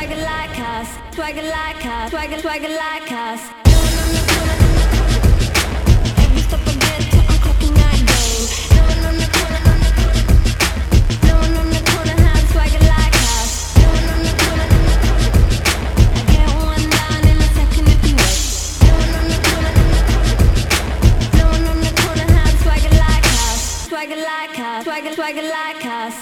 swagger like us, swagger like us, swagger like us. Every step I get to, I'm clocking that game. No one on the corner, no one on the corner has swagger like us. No one on the corner, I get one down in a second if you wait. No one on the corner, no one on the corner has swagger like us, swagger like us, swagger like us.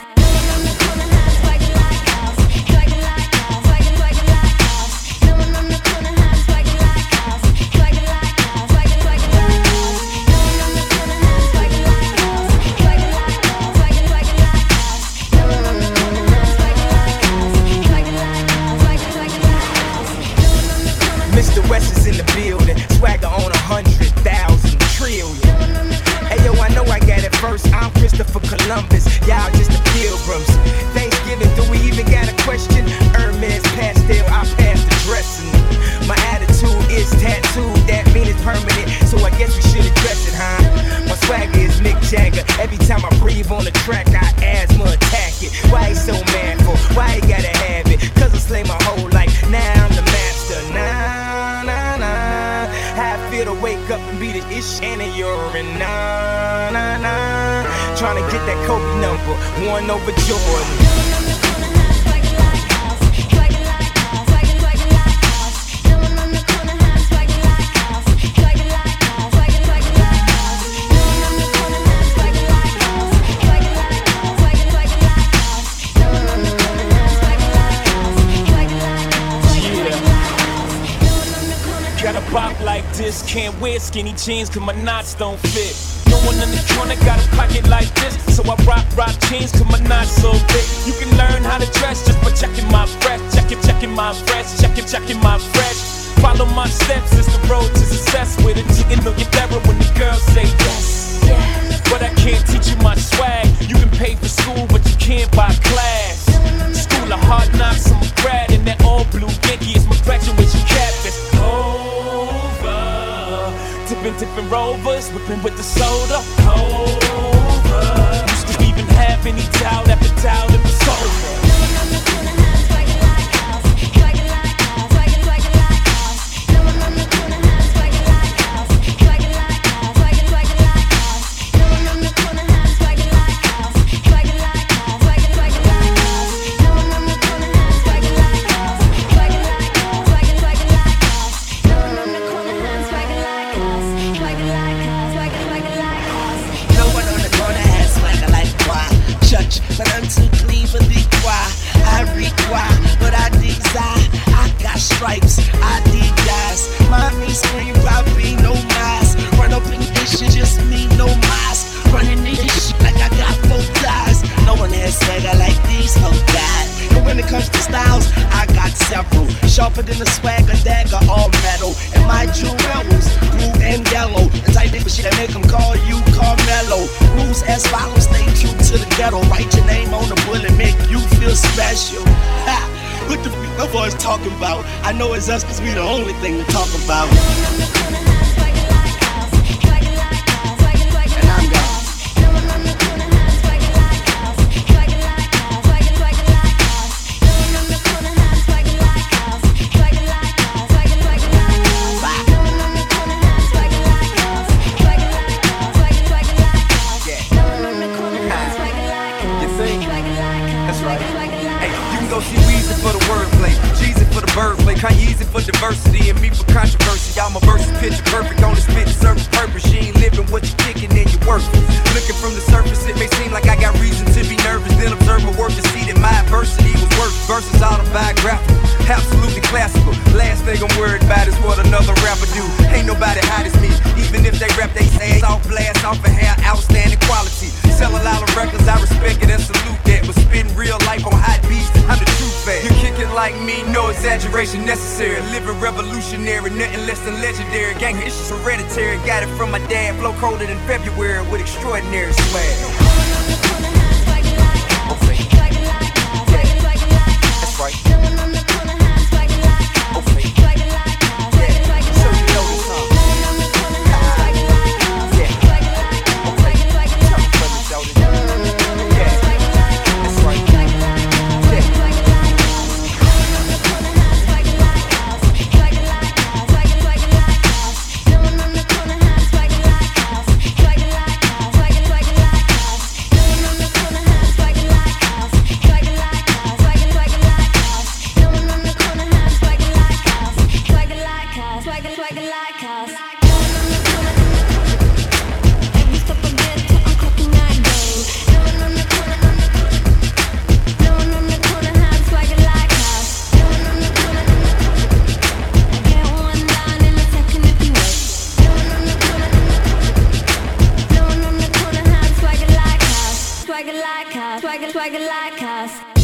Mr. West is in the building, swagger on 100,000 trillion. Ayo, I know I got it first. I'm Christopher Columbus, y'all just the pilgrims. Thanksgiving, do we even got a question? Hermes pastel, I passed the dressing. My attitude is tattooed, that mean it's permanent, so I guess we should address it, huh? My swagger is Mick Jagger. Every time I breathe on the track, I asthma attack it. Why he so manful? Why he gotta have it? Cause I slay my whole life, now I'm the master. Nah, nah, nah. How I feel to wake up and be the ish and a urine. Nah, nah, nah. Tryna get that Kobe number, 1 over Jordan. Got a bop like this, can't wear skinny jeans cause my knots don't fit. No one in the corner got a pocket like this, so I rock jeans cause my knots so big. You can learn how to dress just by checking my fresh, checking my fresh, checking my fresh. Follow my steps, it's the road to success. With a chicken know your terror when the girls say yes. But I can't teach you my swag. You can pay for school, but you can't buy class. School of hard knocks, I'm a grad, and that all blue Yankee is my graduation cap. It's over. Tipping rovers, whipping with the soda. Over. Used to even have any doubt after doubt, it was over. But I'm too clean for the choir. I require, but I desire. I got stripes, I dig guys. Mommy scream, Robbie, no mask. Run up in this shit, just me, no mask. Running this shit like I got 4 ties. No one has swagger like these, oh God. But when it comes to styles, I got several. Sharper than a swagger dagger, all metal. And my jewels, blue and yellow. The type of shit that make them call you Carmelo. Rules as follows, stay true to the ghetto. Write your name on the bullet, make you feel special. Ha! What the f*** my boys talking about? I know it's us cause we the only thing to talk about. And I'm gone. Go see Weezy for the wordplay, Jeezy for the birdplay, Kanyeezy for diversity, and me for controversy. Y'all my verses picture perfect on the spit to serve a purpose. You ain't living what you kicking and you worthless. Looking from the surface, it may seem like I got reason to be nervous. Then observe my work and see that my adversity was worse. Verses autobiographical, absolutely classical. Last thing I'm worried about is what another rapper do. Ain't nobody hot as me, even if they rap they say it's off blast, off a hair, outstanding quality. Sell a lot of records, I respect it and salute that. But spitting real life on hot beats, I'm the true fan. You kick it like me, no exaggeration necessary. Living revolutionary, nothing less than legendary. Gang issues hereditary, got it from my dad. Flow colder than February with extraordinary swag. Okay. Yeah. That's right. swagger like us.